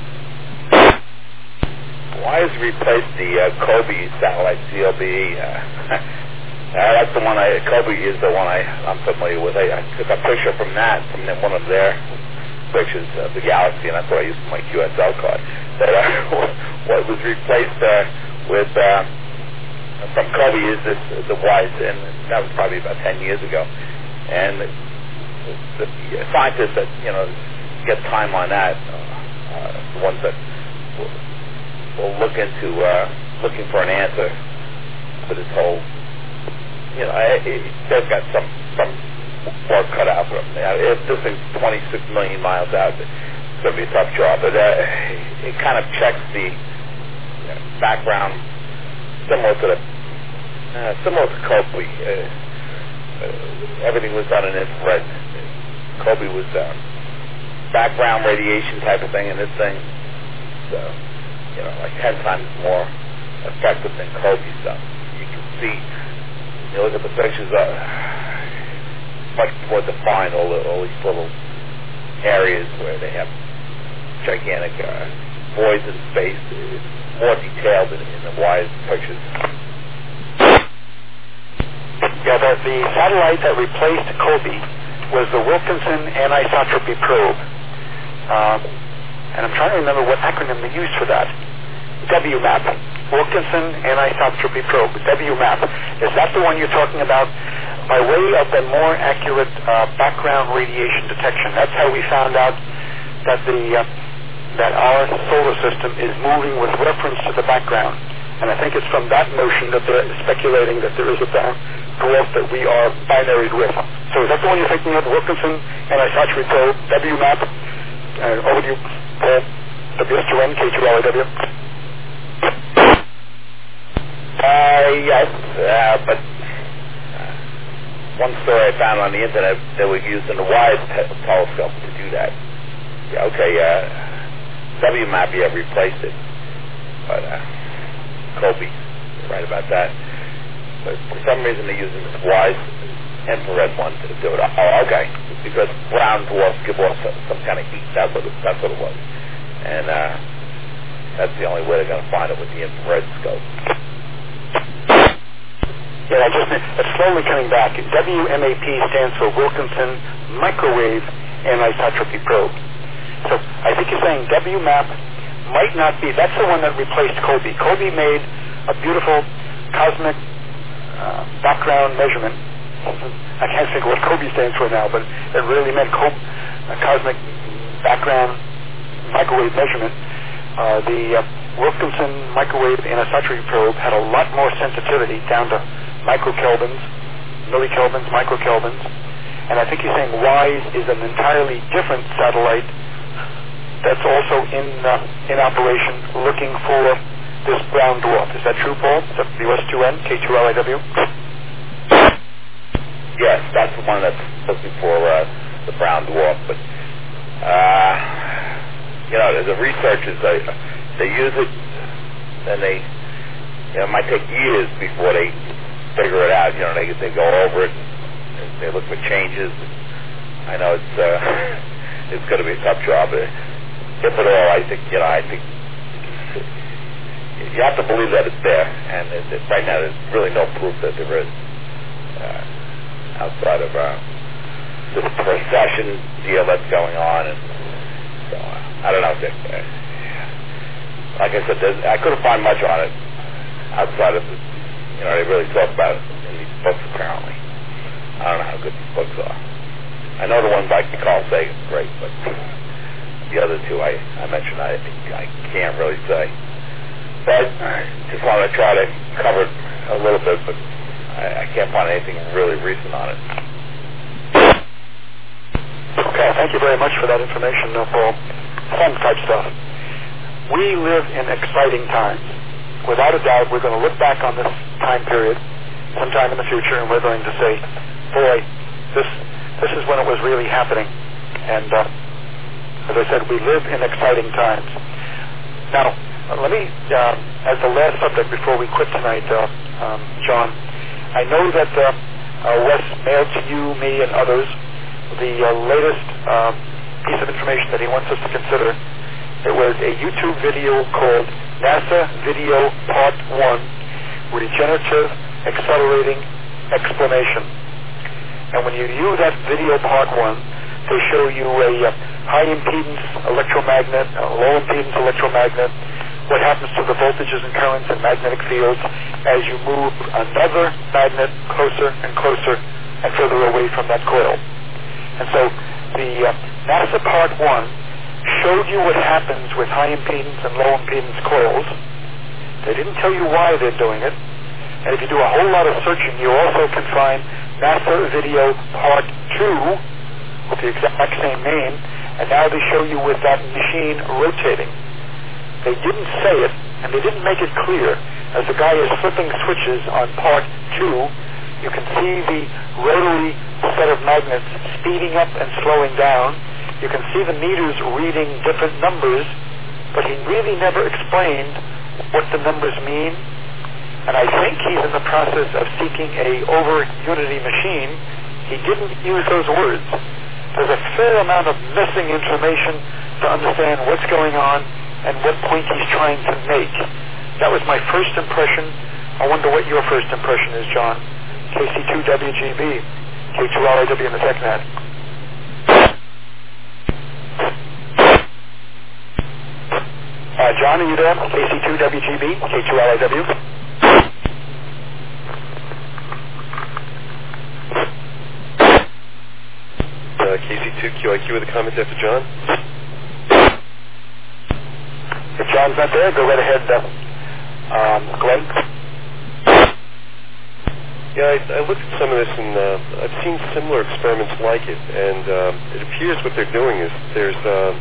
Speaker 3: WISE replaced the COBE satellite, CLBE. That's the one COBE is the one I'm familiar with. I took a picture from one of their pictures of the galaxy, and that's what I used for my QSL card. But what was replaced with from COBE is the WISE, and that was probably about 10 years ago. And the scientists that get time on that, the ones that will look into looking for an answer for this whole. They've got some work cut out for them. If this thing's 26 million miles out, it's going to be a tough job. But it kind of checks the background similar to COBE. Everything was done in infrared. COBE was background radiation type of thing, and this thing, like 10 times more effective than COBE stuff. You can see. You look at the pictures, much more defined, all these little areas where they have gigantic voids in space. It's more detailed in the WISE pictures.
Speaker 1: Yeah, the satellite that replaced COBE was the Wilkinson Anisotropy Probe. And I'm trying to remember what acronym they used for that. WMAP. Wilkinson Anisotropy Probe, WMAP. Is that the one you're talking about? By way of the more accurate background radiation detection. That's how we found out that that our solar system is moving with reference to the background. And I think it's from that notion that they're speculating that there is a dwarf that we are binaried with. So is that the one you're thinking of, Wilkinson Anisotropy Probe, WMAP? Over to you, Paul. WS2N, K2LIW.
Speaker 3: Yes, but one story I found on the internet, they were using the WISE telescope to do that. Yeah, okay, WMAP, replaced it, but COBE, right about that. But for some reason they're using this WISE infrared one to do it. Oh, okay, because brown dwarfs give off some kind of heat. That's what it was. And that's the only way they're going to find it with the infrared scope.
Speaker 1: Yeah, it's slowly coming back. WMAP stands for Wilkinson Microwave Anisotropy Probe. So I think you're saying WMAP might not be, that's the one that replaced COBE. COBE made a beautiful cosmic background measurement. I can't think of what COBE stands for now, but it really meant cosmic background microwave measurement. The Wilkinson Microwave Anisotropy Probe had a lot more sensitivity down to microkelvins, millikelvins, microkelvins, and I think you're saying WISE is an entirely different satellite that's also in operation looking for this brown dwarf. Is that true, Paul? Is that the US2N, K2LIW?
Speaker 3: Yes, that's the one that's looking for the brown dwarf, but the researchers, they use it, and it might take years before they figure it out. They go over it, and they look for changes. I know it's going to be a tough job. If at all, I think you have to believe that it's there, and right now there's really no proof that there is outside of this procession deal that's going on, and so I don't know. Like I said, I couldn't find much on it outside of they really talk about it in these books apparently. I don't know how good these books are. I know the ones like Carl Sagan is great, but the other two I mentioned I can't really say. But I just want to try to cover it a little bit, but I can't find anything really recent on it.
Speaker 1: Okay, thank you very much for that information, Paul. Fun type stuff. We live in exciting times. Without a doubt, we're going to look back on this time period sometime in the future, and we're going to say, boy, this is when it was really happening. And as I said, we live in exciting times. Now, let me, as the last subject before we quit tonight, John, I know that Wes mailed to you, me, and others the latest piece of information that he wants us to consider. It was a YouTube video called NASA Video Part 1, Regenerative Accelerating Explanation. And when you view that video Part 1, they show you a high impedance electromagnet, a low impedance electromagnet, what happens to the voltages and currents and magnetic fields as you move another magnet closer and closer and further away from that coil. And so the NASA Part 1 showed you what happens with high impedance and low impedance coils. They didn't tell you why they're doing it. And if you do a whole lot of searching, you also can find NASA Video Part 2 with the exact same name, and now they show you with that machine rotating. They didn't say it, and they didn't make it clear. As the guy is flipping switches on Part 2, you can see the rotary set of magnets speeding up and slowing down. You can see the meters reading different numbers, but he really never explained what the numbers mean. And I think he's in the process of seeking a over-unity machine. He didn't use those words. There's a fair amount of missing information to understand what's going on and what point he's trying to make. That was my first impression. I wonder what your first impression is, John. KC2WGB, K2LIW in the TechNet. John, are you there? KC2WGB, K2LIW.
Speaker 5: KC2QIQ with a comment after John.
Speaker 1: If John's not there, go right ahead, Glenn.
Speaker 5: Yeah, I looked at some of this, and I've seen similar experiments like it, and it appears what they're doing is they're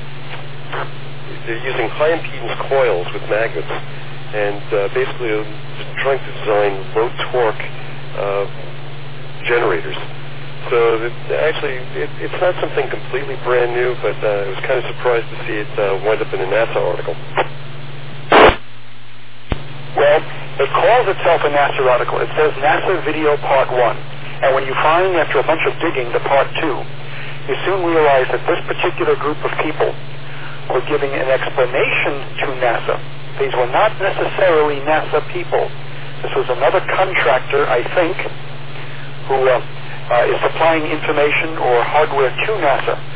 Speaker 5: using high impedance coils with magnets, and basically trying to design low torque generators. So actually, it's not something completely brand new, but I was kind of surprised to see it wind up in a NASA article.
Speaker 1: Well, it calls itself a NASA article. It says NASA Video Part 1. And when you find, after a bunch of digging, the Part 2, you soon realize that this particular group of people were giving an explanation to NASA These were not necessarily NASA people. This was another contractor, I think, who is supplying information or hardware to NASA.